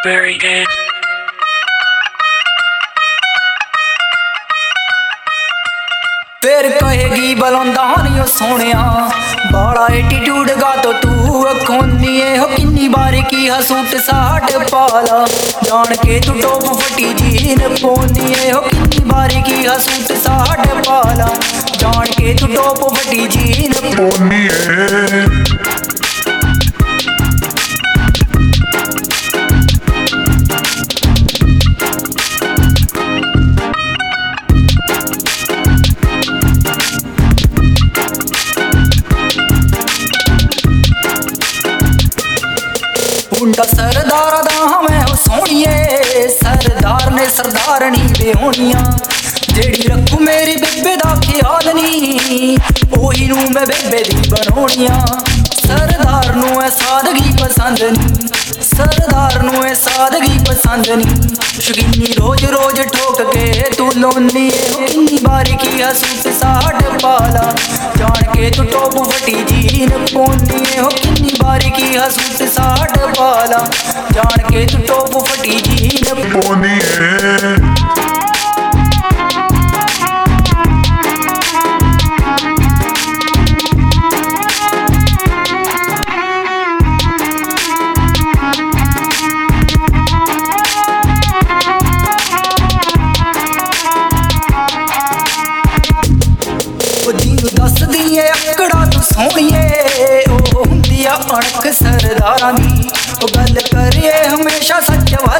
Very good. फिर कहेगी बलौंदा नहीं ओ सोनिया बड़ा एटीट्यूड गा तो तू अखोनी हो किन्नी बारी की सूट साट पाला जान के तू टोप फटी जीन पोनी हो किन्नी बारी की सूट साट पाला जान के तू टोप फटी जीन पोनी मुंडा सरदार दा मैं हो सोनिए सरदार ने सरदारनी वे होनिया जेड़ी रखू मेरी बेबे दा ख्याल नी ओही नू मैं बेबे दी बनोनिया सरदार नू है सादगी पसंद नी सरदार नू है सादगी पसंद नी शकीनी रोज रोज ठोक के तू लोनी किन्नी बारी की सूट साट पाला जान के तू टोप फटी जीन पोनी हो किन्नी बारी की सूट साट पाला जान के तू टोप फटी जीन पोनी दसदी अकड़ा तू सोनिए ओ हुंदी अणख सरदारां दी ओ गल करे हमेशा सच वाली।